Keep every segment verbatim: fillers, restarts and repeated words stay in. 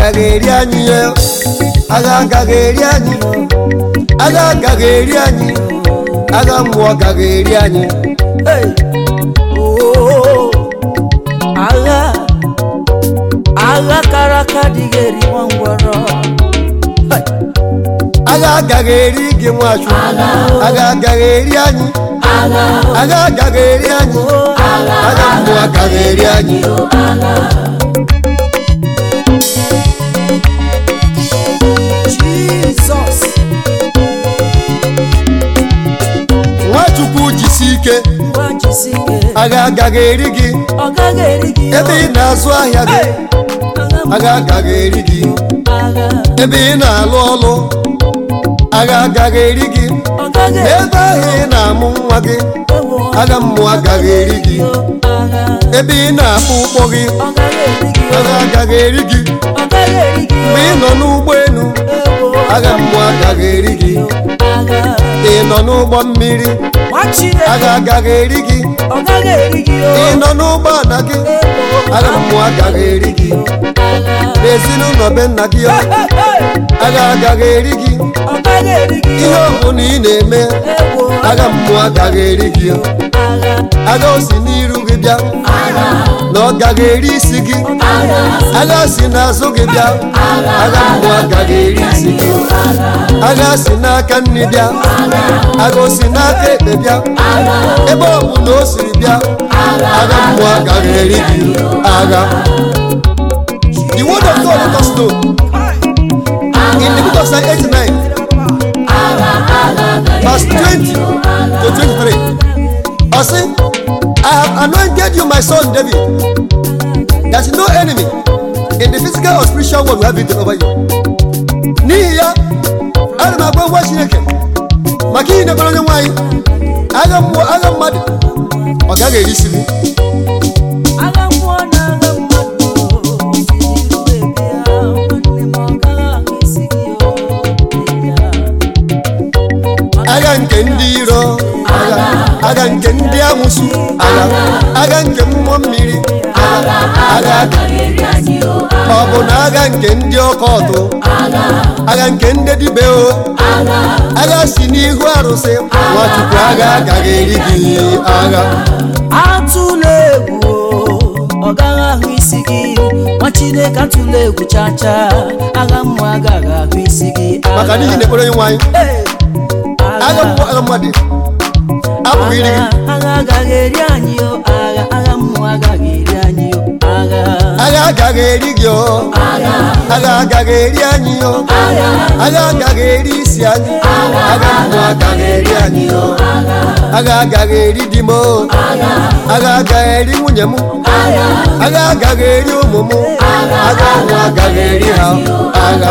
agaghị anyị agha agaghị anyị agha agaghị anyị agha mmụọ agaghị anyị agha agha karaka digeri wangwaro agha agaghị gị Nwachukwu agha agaghị anyị agha agaghị anyị agha mmụọ agaghị anyị Jesus Nwachukwu jisi ike agha agaghị gị ebe ị na-azụ ahịa gị agha agaghị gị ebe ị na-alụ ọlụ agha agaghị gị ebe ahụ ị na-amụ nwa gị agha mmụọ agaghị gị ebe ị na-akpụ ụgbọ gị agha agaghị gị mgbe ị nọ n'ụgbọelu agha mmụọ agaghị gị ị nọ n'ụgbọ mmiri agha agaghị gị ị nọ n'ụgbọ ala gị agha mmụọ agaghị gị n'ezinụlọ be nna gị agha agaghị gị ihe ọbụla ị na-eme agha mmụọ agaghị gị agha o si n'iru gị bịa na ọ gaghị eri isi gị agha si n'azụ gị bịa agha mmụọ agaghị eri isi gị agha si n'aka nri bịa agha o si n'aka ekpe bịa ebe ọ bụ na o siri bịa agha mmụọ agaghị eri gị agha. The word of God let us know in the book of Psalm eighty-nine verse twenty to twenty-three. I say, I have anointed you, my son David. There's no enemy in the physical or spiritual world who have victory over you. N'ihi ya, ana m agwa nwa Chineke maka ihe na-ekwere onye nwanyị agha mmụọ agha mmadụ ọ gaghị erisi gị. agha mmụọ na agha mmadụ agha nke ndị iro agha nke ndị amụsụ agha nke mmụọ mmiri agha ọ bụ na agha nke ndị ọkọtụ agha nke ndị dibe o agha si n'ihu arụsị Nwachukwu agha agaghị eri gị agha. atụla egwu ọ gaghị ahụ isi gị nwa Chineke atụla egwu chacha agha mmụọ agaghị ahụ isi gị maka n'ihi na-ekpere onye nwanyị agha mmụọ agha mmadụ abụghị iri gị agha agaghị eri anyị agha agha mmụọ agaghị eri anyị agha agha agaghị eri gị agha agaghị eri anyị agha agaghị eri isi anyị agha mmụọ agaghị eri anyị agha agaghị eri di m agha agaghị eri nwunye m agha agaghị eri ụmụ m agha mmụọ agaghị eri ha agha.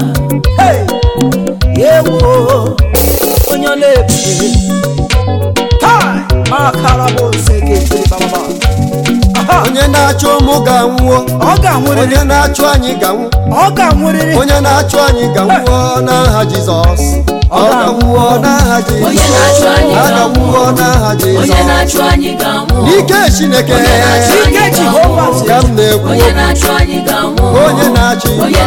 ewo onye na-ebute onye na-achụ ụmụ ga-anwụọ onye na-achụ anyị ga-anwụ onye na-achụ anyị ga-anwụọ n'aha Jizọs ọ ga-anwụọ n'aha Jizọs a ga-anwụọ n'aha Jizọs n'ike Chineke ka m na-ekwu onye na-achị onye na-achị onye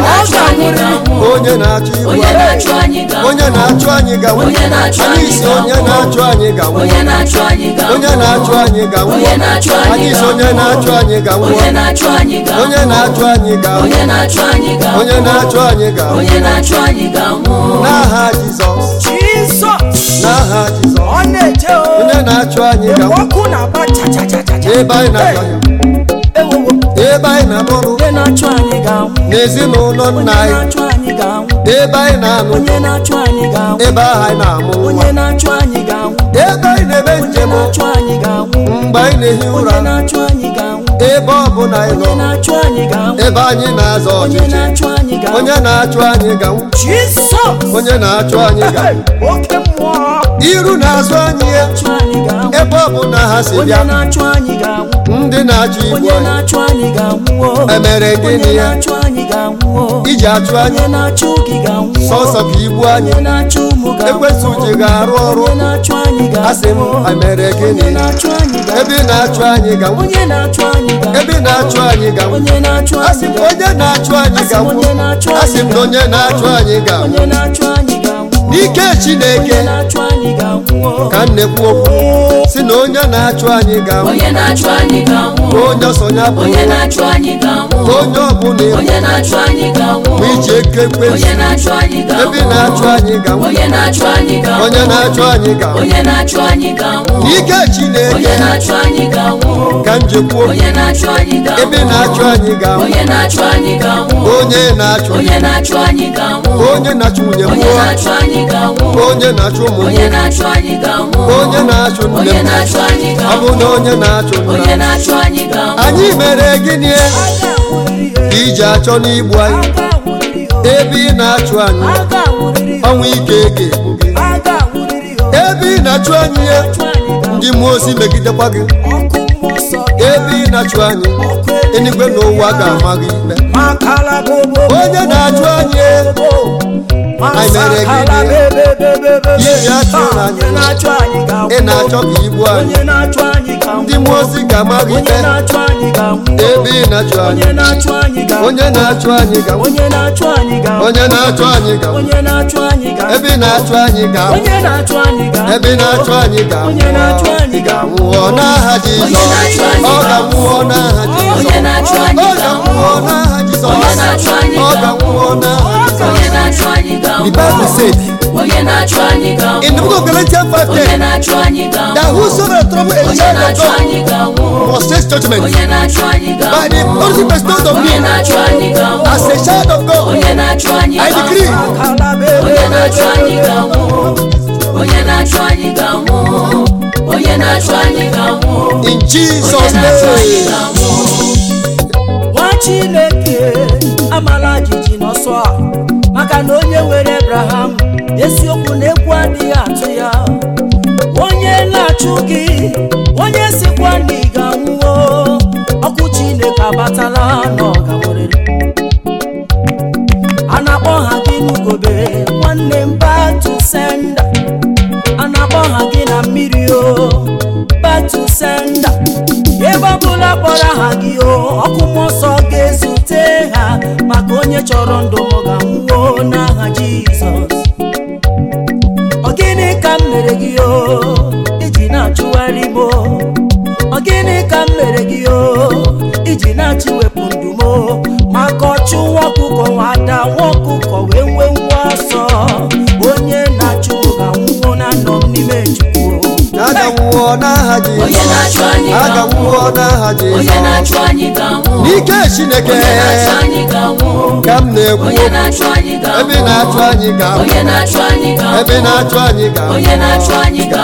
na-achụ anyị ga-anwụ anyị isi onye na-achụ anyị ga-anwụ onye na-achụ anyị ga-anwụ anyị isi onye na-achụ anyị ga-anwụ onye na-achụ anyị ga-anwụ onye na-achụ anyị ga-anwụ n'aha Jizọs n'aha Jizọs onye na-achụ anyị ga-anwụ ebe anyị na-achụ anyị ebe anyị na-anụ ọrụ n'ezinụlọ nna anyị ebe anyị na-anụ ebe ahụ anyị na-amụ nwa ebe anyị na-eme njem mgbe anyị na-ehi ụra ebe ọ bụla anyị nọ ebe anyị na-azọ ọchịchị onye na-achụ anyị ga-anwụ onye na-achụ anyị ga-anwụ iru na-azụ anyị ebe ọ bụla ha si bịa ndị na-achụ igwe anyị emere gịnị ya iji achụ anyị sọsọ ka igbu anyị ekwesị uche ga-arụ ọrụ asị m emere gịnị ebe ị na-achụ anyị ga nwụ ebe ị na-achụ anyị ga nwụ asị m onye na-achụ anyị ga nwụ asị m na onye na-achụ anyị ga nwụ n'ike Chineke ka m na-ekwu okwu si na onye na-achụ anyị ga nwụ onye ọsọnya bụ onye ọbụla ma iji eke ekwensu ebe ị na-achụ anyị ga nwụ onye na-achụ anyị ga nwụ n'ike Chineke ka m ji kwuo ebe ị na-achụ anyị ga nwụ onye na-achụ onye na-achụ nwunye mmụọ onye na-achụ ụmụ onye na-achụ nne m ọ bụ na onye na-achụ nna anyị mere gịnị iji achọ n'igbu anyị ebe ị na-achụ anyị ọnwụ ike ga-egbu gị ebe ị na-achụ anyị ndị mmụọ ozi megidekwa gị ebe ị na-achụ anyị eluigwe na ụwa ga-ama gị ikpe onye na-achụ anyị anyị mere gịnị iji achụ anyị ị na-achọ ka igbu anyị ndị mmụọ ozi ga-ama gị ikpe ebe ị na-achụ anyị onye na-achụ anyị ga onye na-achụ anyị ga ebe ị na-achụ anyị ga ebe ị na-achụ anyị ga nwụọ n'aha Jizọs ọ ga-nwụọ n'aha Jizọs ọ ga-nwụọ n'aha Jizọs ọ ga-nwụọ n'aha Jizọs. The Bible said in the book of Galatians five ten that whosoever trouble a child of God must face judgment by the authority bestowed on me as a child of God. I decree in Jesus' name. Chineke amala jiji n'ọsọ a maka na onye nwere Abraham eziokwu na-ekwu adịghị atụ ya onye na-achụ gị onye sikwa na ị ga-anwụọ ọkụ Chineke abatala n'ọga nwere a na-akpọ ha gị n'ugobe nwanne m back to sender a na-akpọ ha gị na mmiri o back to sender ebe ọbụla kpọrọ ha gị o ọkụ mmụọ nsọ ga-ezute ha maka onye chọrọ ndụ m ga-anwụọ n'aha Jizọs. Ọ gịnị ka m mere gị o iji na-achụgharị m ọ gịnị ka m mere gị o iji na-achịwepụ ndụ m maka ọchụ nwa ọkụkọ nwada nwa ọkụkọ wee nwee ngwa ọsọ onye na-achụ ga-anwụọ na nọ m n'ime Chukwu. Aganwụọ n'aha Jizọs aganwụọ n'aha Jizọs n'ike Chineke ka m na-ekwu ebe na-achụ anyị ga ebe na-achụ anyị ga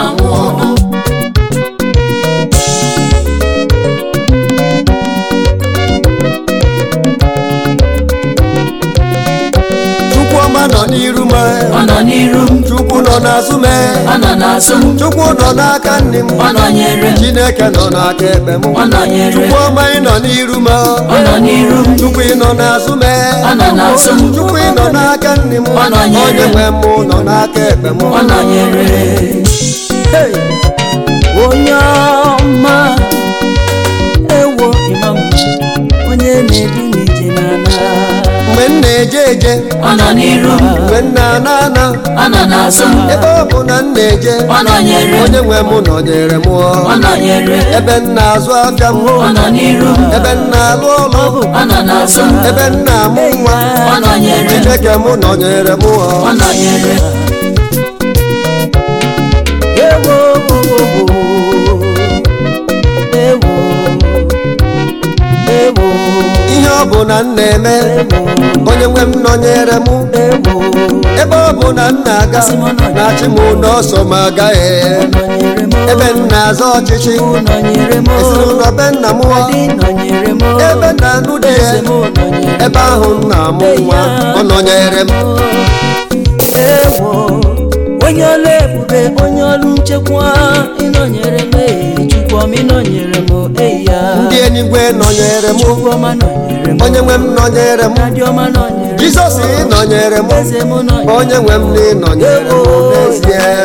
Chukwuma nọ n'iru m ọ nọ n'iru m Chukwu nọ n'azụ m ọ nọ n'azụ m Chukwu nọ n'aka nne m ọ nọnyere m Chineke nọ n'aka ekpe m ọ nọnyere m Chukwuma ị nọ n'iru m ọ nọ n'iru m Chukwu ị nọ n'azụ m ọ nọ n'azụ m Chukwu ị nọ n'aka nne m onye nwe m nọ n'aka ekpe m ọ nọnyere onye ọma ewo imam onye na-edu n'ije n'ala mgbe m na-eje eje ọ nọ n'iru m mgbe m na-ana ana ọ nọ n'azụ m ebe ọ bụ na m na-eje ọ nọnyere onye nwe m nọnyere m ọ nọnyere ebe m na-azụ afịa m ọ nọ n'iru m ebe m na-alụ ọrụ ọ nọ n'azụ m ebe m na-amụ nwa ọ nọnyere Chineke m nọnyere m ọ nọnyere ewo ewo ewo ihe ọ bụ na m na-eme onye nwe m nọnyere m ebe ọ bụ na m na-aga na-achị m n'ọsọ ma agaghị ebe m na-azọ ọchịchị ezinụlọ be nna m ebe na-anụ di ya ebe ahụ m na-amụ nwa ọ nọnyere m onye ọlụ ebube onye ọlụ nchekwa ịnọnyere m Chukwuma ịnọnyere m eya ndị enigwe nọnyere m Chukwuma nọnyere m onye nwe m nọnyere m Adịọma nọnyere m Jizọs ịnọnyere m eze m nọnyere onye nwe m n'ịnọnyere m n'ezie Chineke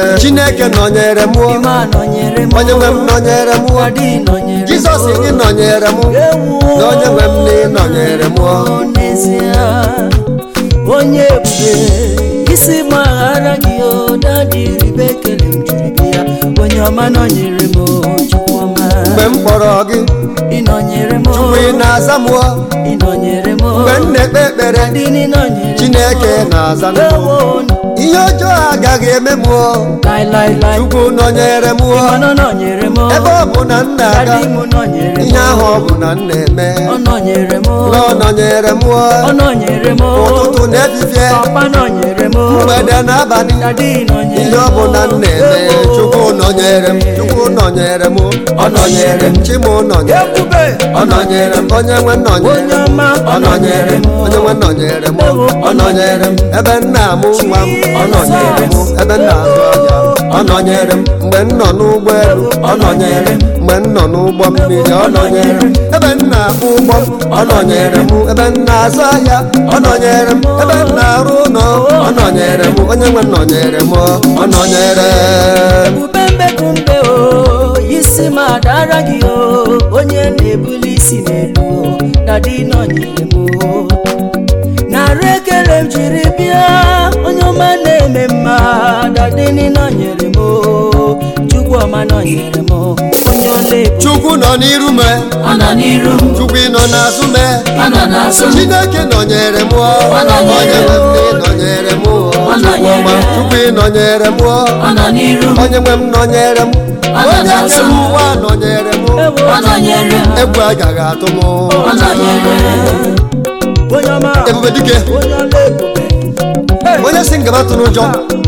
Chineke nọnyere m Ima nọnyere m onye nwe m nọnyere m Daddy nọnyere m Jizọs gị nọnyere m na onye nwe m na ị nọnyere m n'ezie onye ebube isi m aghara gị o Daddy ribe ekele m jiri bịa onye ọma nọnyere m Chukwu ọma mgbe m kpọrọ gị ị nọnyere m Chukwu ị na-aza m ị nọnyere m mgbe m na-ekpe ekpere Daddy ị nọnyere m Chineke na-aza m ihe ọjọọ agaghị eme m Chukwu nọnyere m ebe ọ bụ na m na-aga ihe ahụ ọ bụ na m na-eme ọ nọnyere m na ọ nọnyere m ọ nọnyere m ụtụtụ na efifie papa nọnyere m mgbede na abalị Daddy nọnyere ihe ọ bụ na m na-eme Chukwu nọnyere m Chukwu nọnyere m ọ nọnyere m Chi m nọnyere m ọ nọnyere m onye nwe nọnyere onye ọma ọ nọnyere m onye nwe nọnyere m ọ nọnyere m ebe nna m nwa m ọ nọnyere m ebe nna azụ ahịa ọ nọnyere m mgbe m nọ n'ụgbọ elu ọ nọnyere m mgbe m nọ n'ụgbọ mmiri ọ nọnyere m ebe m na-akpụ ụgbọ ọ nọnyere m ebe m na-azụ ahịa ọ nọnyere m ebe m na-arụ ụlọ ọ nọnyere m onye nwe nọnyere m ọ nọnyere ebube mbekumbe o isi m adara gị o onye na-ebuli isi n'elu o Daddy nọnyere m o narị ekele m jiri bịa onye ọma na-eme mma Daddy nọnyere m o Chukwu ọma nọnyere m onye ọla ebube Chukwu nọ n'iru me ọ nọ n'iru m Chukwu ị nọ n'azụ me ọ nọ n'azụ m Chineke nọnyere m onye nwe m na ị nọnyere m Chukwu ọma Chukwu ị nọnyere m ọ nọ n'iru m onye nwe m nọnyere m onye kere ụwa nọnyere m ọ nọnyere m egwu agaghị atụ m ọ nọnyere onye ọma ebube dike onye ọla ebube onye si ngaba tụ n'ụjọ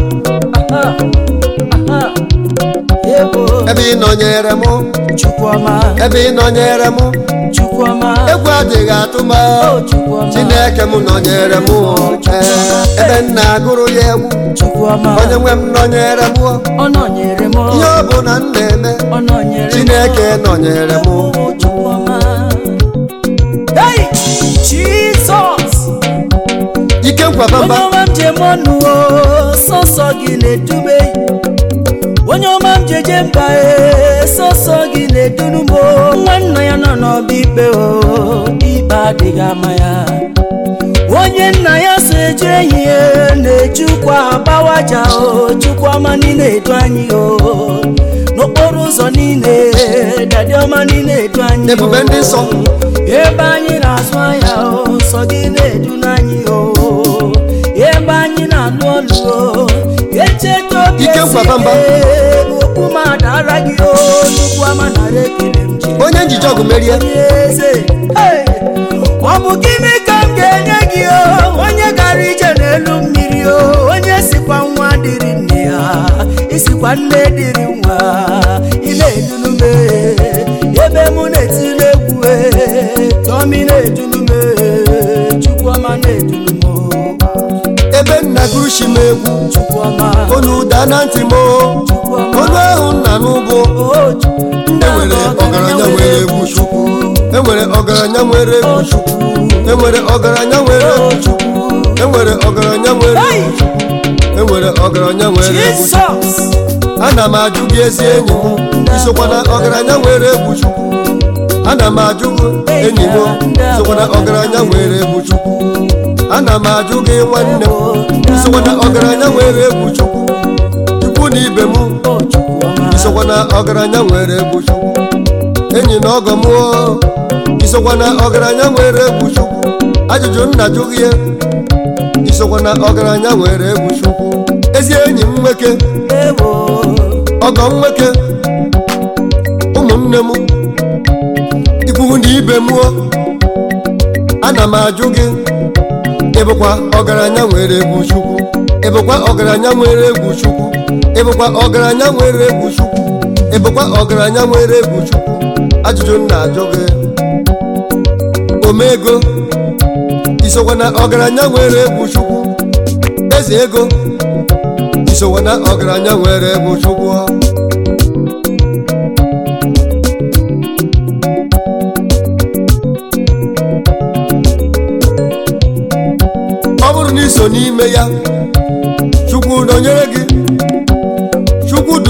ebe ị nọnyere m Chukwu ọma ebe ị nọnyere m Chukwu ọma egwu adịghị atụ m Chukwu ọma Chineke m nọnyere m ebe m na-agụrụ ya egwu Chukwu ọma onye nwe m nọnyere m ọ nọnyere m ihe ọ bụ na m na-eme ọ nọnyere m Chineke nọnyere m Chukwu ọma hey Jesus ike nkwabamba onye ọma m je mọnụ o sọsọ gị na-edube onye ọma m jeje mba e sọsọ gị na-edunu m nwanna ya nọ n'ọba ikpe o ikpe adịghị ama ya onye nna ya so eje enyi ya na-ejukwa agbawaja o Chukwu ọma niile edu anyị o n'okporo ụzọ niile Daddy ọma niile edu anyị ebube ndị nsọ ebe anyị na-azụ ahịa o nsọ gị na-edu n'anyị o ebe anyị na-alụ ọlụ o echeta obi ike nkwabamba okwu m adara gị o Chukwu ọma nara ekele m ji onye njije ọgụ merie eze ọ bụ gịnị ka m ga-enye gị o onye gara ije n'elu mmiri o onye sikwa nwa dịrị nne ya isikwa nne dịrị nwa ị na-edunu m ebe mụ na-etiri egwu tọmi na-edunu m Chukwu ọma na-edunu m ebe nna gụrụchi m egwu Chukwu ọma olu ụda na ntị m olu ahụ nna n'ụbụ enwere ọgaranya nwere egwu Chukwu enwere ọgaranya nwere egwu Chukwu enwere ọgaranya nwere egwu Chukwu enwere ọgaranya nwere egwu Chukwu enwere ọgaranya nwere egwu Chukwu ana m ajụ gị ezi enyi m isokwa na ọgaranya nwere egwu Chukwu ana m ajụ gị enyi m isokwa na ọgaranya nwere egwu Chukwu ana m ajụ gị nwanne m isokwa na ọgaranya nwere egwu Chukwu Chukwu na ibe m isokwa na ọgaranya nwere egwu Chukwu enyi na ọgọ m isokwa na ọgaranya nwere egwu Chukwu ajụjụ nna jụ gị isokwa na ọgaranya nwere egwu Chukwu ezi enyi m nwoke ọgọ m nwoke ụmụnne m ikwu na ibe m ana m ajụ gị ịbụkwa ọgaranya nwere egwu Chukwu ịbụkwa ọgaranya nwere egwu Chukwu ịbụkwa ọgaranya nwere egwu Chukwu ịbụkwa ọgaranya nwere egwu Chukwu ajụjụ m na-ajụ gị omego isokwa na ọgaranya nwere egwu Chukwu eze ego isokwa na ọgaranya nwere egwu Chukwu ọ bụrụ na iso n'ime ya Chukwu nọnyere gị Chukwu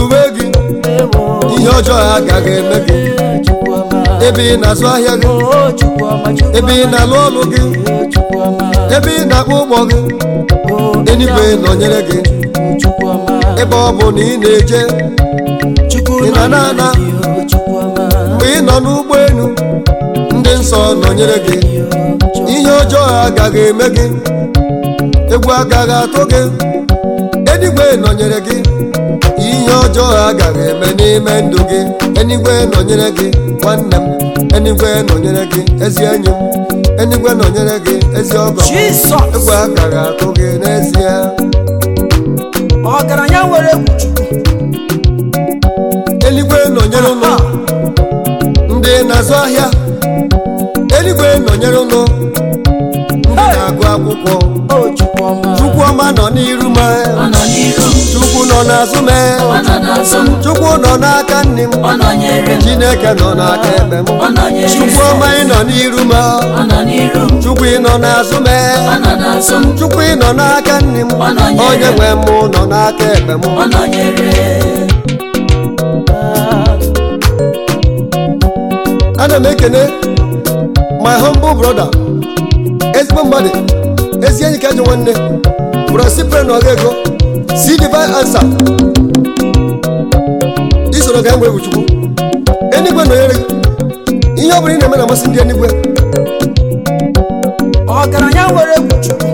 agaghị eme gị ebe ị na-azụ ahịa gị ebe ị na-alụ ọlụ gị ebe ị na-akpọ ụgbọ gị eluigwe nọnyere gị ebe ọ bụ na ị na-eje ị na na-ana mgbe ị nọ n'ụgbọelu ndị nsọ nọnyere gị ihe ọjọọ agaghị eme gị egwu agaghị atụ gị eluigwe nọnyere gị ihe ọjọọ agaghị eme n'ime ndụ gị eluigwe nọnyere gị nwanne m eluigwe nọnyere gị ezi enyi m eluigwe nọnyere gị ezi ọgọ egwu agaghị atụ gị n'ezie ọgaranya nwere egwu Chukwu eluigwe nọnyere ụnụ ndị na-azụ ahịa eluigwe nọnyere ụnụ ndị na-agụ akwụkwọ Chukwu ọma nọ n'iru m Chukwu nọ n'azụ m Chukwu nọ n'aka nne m Chineke nọ n'aka ekpe m Chukwu ọma ị nọ n'iru m Chukwu ị nọ n'azụ m Chukwu ị nọ n'aka nne m onye nwe m nọ n'aka ekpe m ana m ekene my humble brother ezigbo mmadụ ezi enyi ka eji nwanne brosipre na ọga ego si divine answer isoro ga enwe egwu Chukwu enigwe nọnyere gị ihe ọ bụla ị na-eme na amasị ndị enigwe ọgaranya nwere egwu Chukwu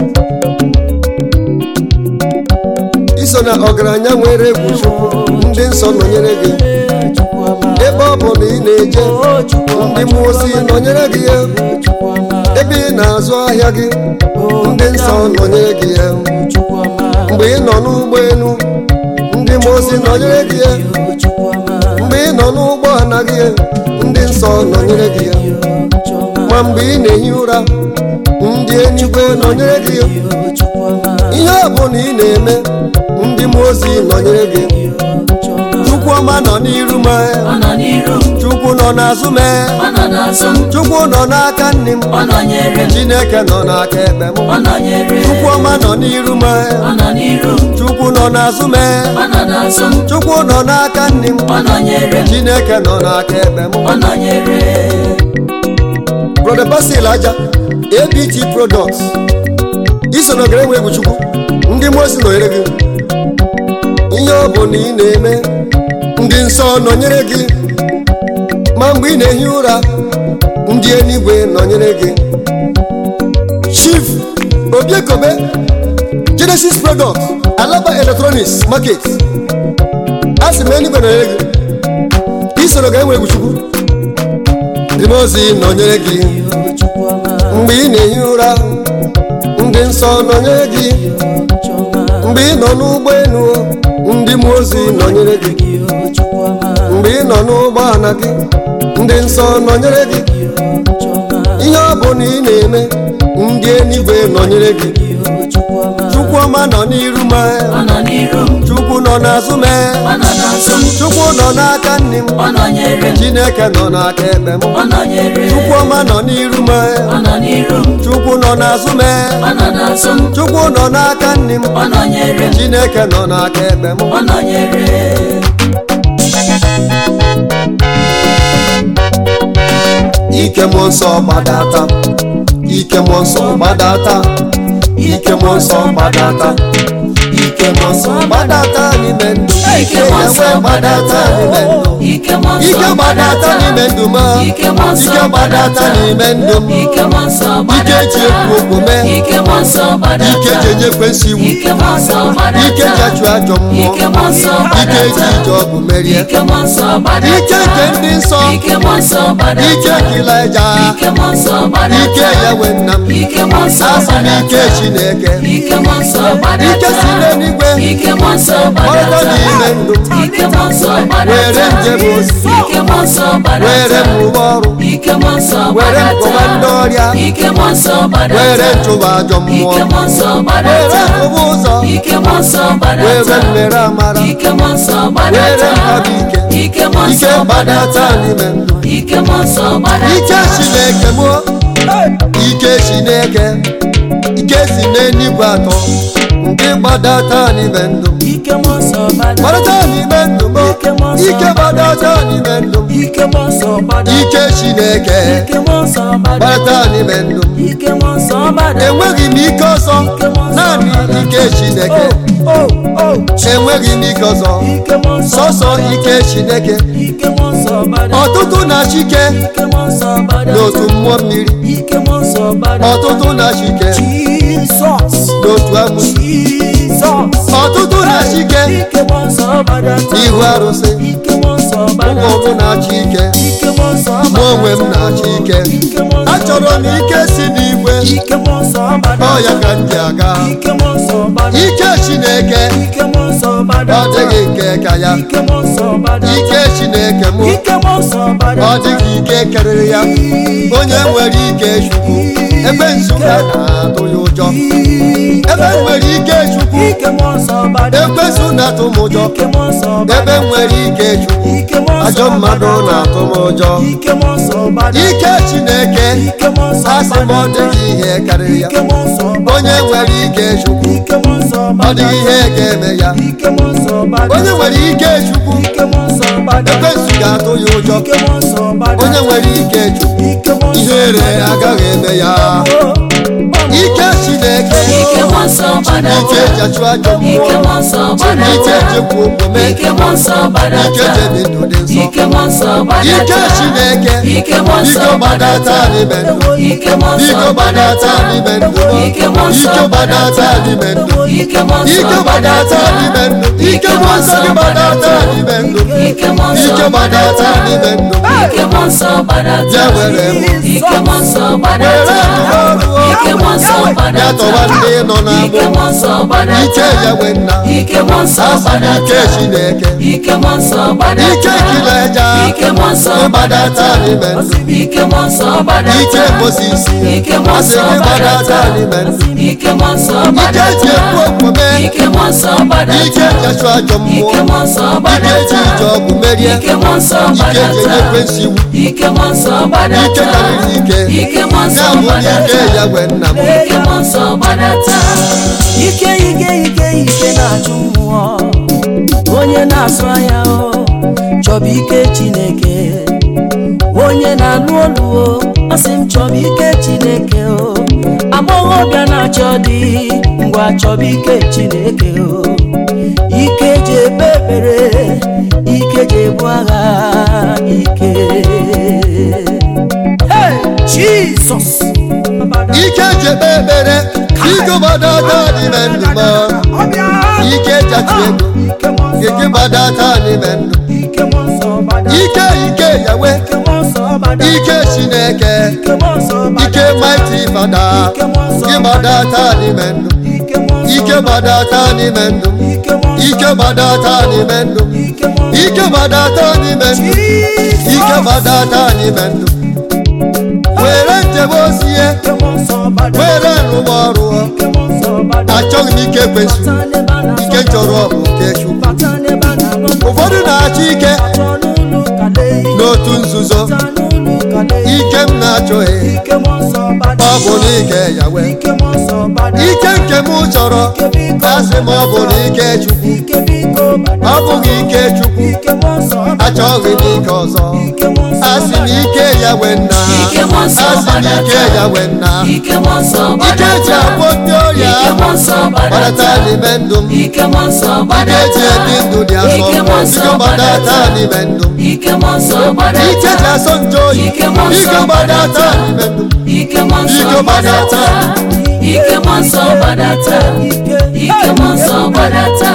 iso na ọgaranya nwere egwu Chukwu ndị nsọ nọnyere gị ebe ọ bụ na ị na-eje ndị mmụọ ozi nọnyere gị ya ebe ị na-azụ ahịa gị ndị nsọ nọnyere gị ya mgbe ị nọ n'ụgbọelu ndị mmụọ ozi nọnyere gị ya mgbe ị nọ n'ụgbọ ala gị ndị nsọ nọnyere gị ya ma mgbe ị na-ehi ụra ndị eluigwe nọnyere gị ya ihe ọ bụ na ị na-eme ndị mmụọ ozi nọnyere gị Chukwu ọma nọ n'iru m Chukwu nọ n'azụ m Chukwu nọ n'aka nne m Chineke nọ n'aka ekpe m Chukwu ọma nọ n'iru m Chukwu nọ n'azụ m Chukwu nọ n'aka nne m Chineke nọ n'aka ekpe m Brother Basil Aja A B T Products iso n'ogere nwe egwu Chukwu ndị mmụọ ozi nọnyere gị ihe ọ bụ na ị na-eme ndị nsọ nọnyere gị ma mgbe ị na-ehi ụra ndị eluigwe nọnyere gị Chief Obiekobe Genesis Products Alaba Electronics Market asị m eluigwe nọnyere gị isoro ga enwe egwu Chukwu ndị mmụọ ozi nọnyere gị mgbe ị na-ehi ụra ndị nsọ nọnyere gị mgbe ị nọ n'ụgbọelu ndị mmụọ ozi nọnyere gị mgbe ị nọ n'ụgbọ ala gị ndị nsọ nọnyere gị ihe ọ bụ na ị na-eme ndị eluigwe nọnyere gị Chukwu ọma nọ n'iru m Chukwu nọ n'azụ m Chukwu nọ n'aka nne m Chineke nọ n'aka ekpe m Chukwu ọma nọ n'iru m Chukwu nọ n'azụ m Chukwu nọ n'aka nne m Chineke nọ n'aka ekpe m ike mmụọ nsọ gbadata ike mmụọ nsọ gbadata ike mmụọ nsọ gbadata ike mmụọ nsọ gbadata n'ime ndụ ike gbadata n'ime ndụ ike gbadata n'ime ndụ m ike gbadata n'ime ndụ m ike ji ekwu okwu mee ike ji enyefe nsiwu ike ji achụ ajọ mmụọ ike ji ije ọgụ merie ike nke ndị nsọ ike Ịlaịja ike ya nwe nna m asị m ike Chineke ike si n'eluigwe ọtọ n'ime ndụ were njem ozi were m ụgbọ ọrụ were nkọwa ndị ọrịa were nchụba ajọ mmụọ were nkọwa ụzọ were mmere amara were nkọba ike ike gbadata n'ime ndụ ike Chineke mụọ ike Chineke ike si n'eluigwe atọ nke gbadata n'ime ndụ gbadata n'ime ndụ m ike gbadata n'ime ndụ m ike mmụọ nsọ gbadata ike Chineke ike mmụọ nsọ gbadata gbadata n'ime ndụ m ike mmụọ nsọ gbadata enweghị m ike ọzọ naanị ike Chineke enweghị m ike ọzọ ike mmụọ nsọ sọsọ ike Chineke ike mmụọ nsọ gbadata ọtụtụ na-achị ike ike mmụọ nsọ gbadata n'otu mmụọ mmiri ike mmụọ nsọ gbadata ọtụtụ na-achị ike Jizọs n'otu amụ Jizọs ọtụtụ na-achị ike ike mmụọ nsọ gbadata n'ihu arụsị ike mmụọ nsọ ụmụ gbadata m na-achị ike ike mmụọ nsọ mụ onwe m na-achị ike ike mmụọ nsọ achọrọ m ike si n'igwe ike mmụọ nsọ gbadata ọ ya ka m ji aga ike mmụọ nsọ gbadata ike Chineke ike mmụọ nsọ ọ gbadata dịghị nke ka ya ike mmụọ nsọ gbadata ike Chineke mụ ike mmụọ nsọ ọ gbadata dịghị ike karịrị ya onye nwere ike Chukwu ebe nzuka na-atụ ya ụjọ ebe nwere ike Chukwu ike mmụọ nsọ gbadata ekwensu na-atụ m ụjọ ike mmụọ nsọ ebe nwere ike Chukwu ike mmụọ nsọ ajọ mmadụ na-atụ m ụjọ ike mmụọ nsọ gbadata ike Chineke ike mmụọ nsọ asị m ọ dịghị ihe karịrị ya ike mmụọ nsọ onye nwere ike Chukwu ike mmụọ nsọ ọ dịghị ihe ga-eme ya ike mmụọ nsọ gbadata onye nwere ike Chukwu ike mmụọ nsọ gbadata ekwensu ga-atụ ya ụjọ ike mmụọ nsọ gbadata onye nwere ike Chukwu ike mmụọ nsọ ihere agaghị eme ya ike Chineke Ike mmụọ nsọ gbadata ike ji achụ ajọ Ike mmụọ mmụọ nsọ gbadata ike ji kwu omume Ike mmụọ nsọ gbadata ike ji ebi ndụ dị nsọ Ike mmụọ nsọ gbadata ike Chineke Ike mmụọ nsọ biko gbadata n'ime ndụ Ike mmụọ nsọ biko gbadata n'ime ndụ Ike mmụọ nsọ ike gbadata n'ime ndụ Ike mmụọ nsọ ike gbadata n'ime ndụ ike mmụọ nsọ gị gbadata n'ime ndụ Ike mmụọ nsọ ike gbadata n'ime ndụ Ike mmụọ nsọ gbadata bịa were m Ike mmụọ nsọ were gbadata ndụmọdụ Ike mmụọ nsọ bịa gbadata tọwa ndị nọ Ike n'agbụ mmụọ nsọ gbadata ike ya nwe nna Ike mmụọ nsọ asị m ike gbadata Chineke Ike mmụọ nsọ gbadata ike Kileja Ike mmụọ nsọ gbadata n'ime ndụ Ike mmụọ nsọ gbadata ike Moses Ike mmụọ asị nsọ gị gbadata gbadata n'ime ndụ Ike mmụọ nsọ ike ji ekwu gbadata omume Ike mmụọ nsọ gbadata ike ji achụ ajọ mmụọ Ike mmụọ nsọ ike ji gbadata ije ọgụ merie Ike mmụọ nsọ ike ji gbadata enye ekwensu iwu Ike mmụọ nsọ ike gbadata karịrị ike Ike mmụọ nsọ ya bụ ike gbadata ya nwe nna m Ike mmụọ nsọ gbadata ike ike ike ike na-achụ mmụọ onye na-asụ anya o chọba ike Chineke onye na-anụ olu o asị m chọba ike Chineke o agbọghọbịa na-achọ di ngwa chọba ike Chineke o ike ji ebe ekpere ike ji ebu agha ike Hey, Jesus ike ji ekpe ekpere ike gbadata n'ime ndụ m ike ji achụ ego ike gbadata n'ime ndụ ike ike yawe ike Chineke ike mighty Father ike gbadata n'ime ndụ ike gbadata n'ime ndụ ike gbadata n'ime ndụ ike gbadata n'ime ndụ ike gbadata n'ime ndụ were njem ozie were rụwa ọrụ achọghị m ike ekwensu ike chọrọ ọ bụ nke Chukwu ụfọdụ na-achọ ike n'otu nzuzo ike m na-achọghị ọ bụ n'ike yawe ike nke m chọrọ asị m ọ bụ n'ike Chukwu ọ bụghị ike Chukwu achọghị m ike ọzọ asị m ike ya nwe nna asị m ike ya nwe nna Ike mmụọ nsọ ike ji gbadata agwọ ndị ọrịa Ike mmụọ nsọ gbadata gbadata n'ime ndụ m Ike mmụọ nsọ ike ji gbadata ebi ndụ dị asọ Ike mmụọ nsọ ike gbadata gbadata n'ime ndụ m Ike mmụọ nsọ gbadata ike ji asọ njọ oyi Ike mmụọ nsọ ike gbadata gbadata n'ime ndụ m Ike mmụọ nsọ Ike gbadata. gbadata Ike mmụọ nsọ gbadata Ike mmụọ nsọ gbadata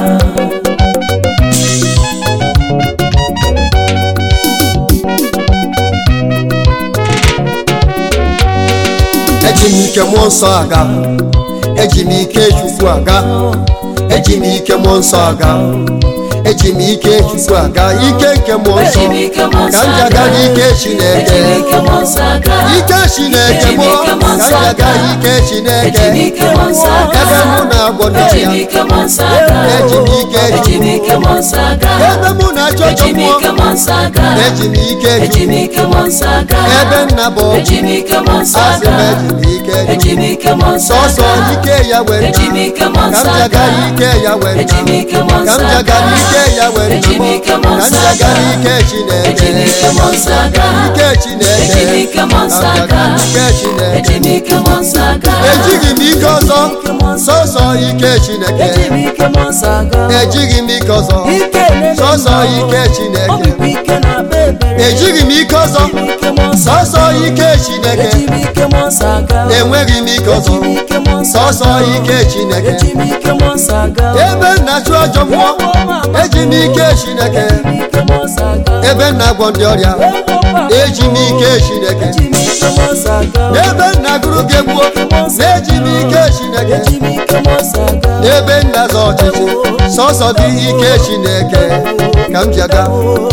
eji m ike mmụọ nsọ aga eji m ike Chukwu aga eji m ike mmụọ nsọ aga eji m ike Chukwu aga ike nke mmụọ nsọ Eji m ike mmụọ ka nsọ m ji aga aga. n'ike Chineke Eji m ike mmụọ nsọ aga ike Chineke Eji m mụ ike mmụọ ka m nsọ ji aga aga. ike Chineke Eji m ike mmụọ nsọ aga. ebe mụ na-agwọ Eji ya m ike mmụọ nsọ aga eji m ike Eji m ike mmụọ nsọ aga ebe mụ na-achọ Eji m mmụọ ike mmụọ nsọ aga eji m ike Eji m Chukwu ike mmụọ nsọ aga ebe nna bụ Eji m ike mmụọ nsọ asị m aga eji m ike Eji m ike mmụọ nsọ sọsọ aga ike ya wee Eji m ike mmụọ ka m nsọ ji aga aga ike ya wee Eji m ike mmụọ ka m nsọ ji aga aga ike ya wee nna m ka ndị agara ike Chineke ike Chineke ike Chineke ejighị m ike ọzọ sọsọ ike Chineke ejighị m ike ọzọ sọsọ ike Chineke ejighị m ike ọzọ sọsọ ike Chineke enweghị m ike ọzọ sọsọ ike Chineke ebe nna chụ ọjọọ mmụọ eji m ike Chineke ebe nna gwọ ndị ọrịa eji m ike Chineke ebe nna gụrụ gị egbuo na-eji m ike Chineke ebe nna zọ ọchịchị sọsọ gị ike Chineke ka m ji aga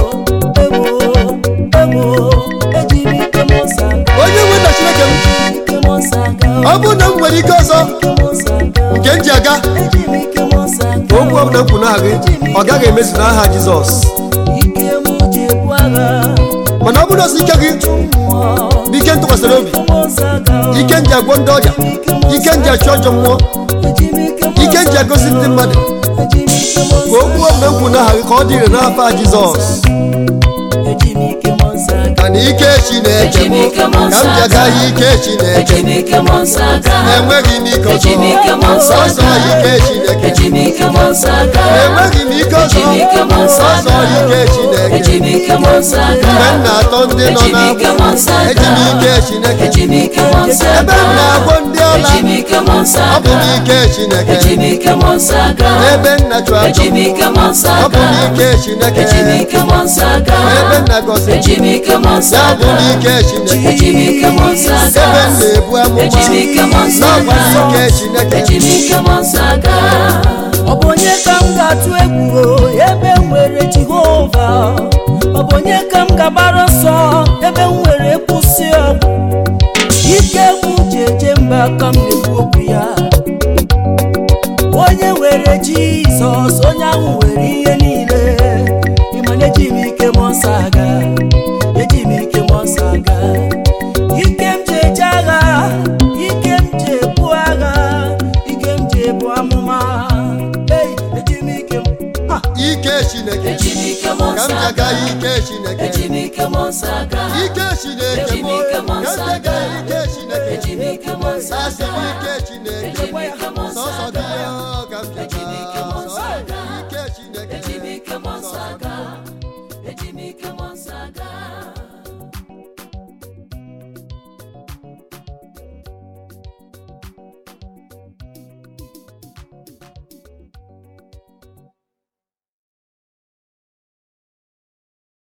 onye nwe na Chineke m ọ bụ na m nwere ike ọzọ nke m ji aga okwu ọbụla m kwụ n'aha gị ọ gaghị emezu n'aha Jizọs mana ọ bụrụ na ike gị bụ ike ntụkwasịrị obi ike m ji agwọ ndị ọrịa ike m ji achụ ọjọọ mmụọ ike m ji agosi ndị mmadụ ka okwu ọbụla m kwụ n'aha gị ka ọ dị ire n'afa Jizọs mana ike Chineke m ka m ji agaghị ike Chineke enweghị m ike ọzọ sọsọ ike Chineke enweghị m ike ọzọ sọsọ ike Chineke mgbe m na-atọ ndị nọ n'afọ eji m ike Chineke ebe m na-agwọ ndị ọla ọ bụ m ike Chineke ebe m na-achụ achọ ọ bụ m ike Chineke ebe m na-agọzi ya bụ m ike Chineke ebe m na-ebu amụma ya bụ m ike Chineke ọ bụ onye ka m ga-atụ egwu ebe m nwere Jehova ọ bụ onye ka m ga-agbara ọsọ ebe m nwere kwụsị ọgwụ ike m ji eje mba ka m na-ekwu okwu ya onye nwere Jizọs onye ahụ nwere ihe niile ịmana eji m ike m ọsọ aga eji m ike m ọsọ aga ike m ji eje agha ike m ji ebu agha ike m ji ebu amụma ike Chineke ka m ji aga ike Chineke ike Chineke m ka m ji aga ike Chineke asị m ike Chineke sọsọ gị ya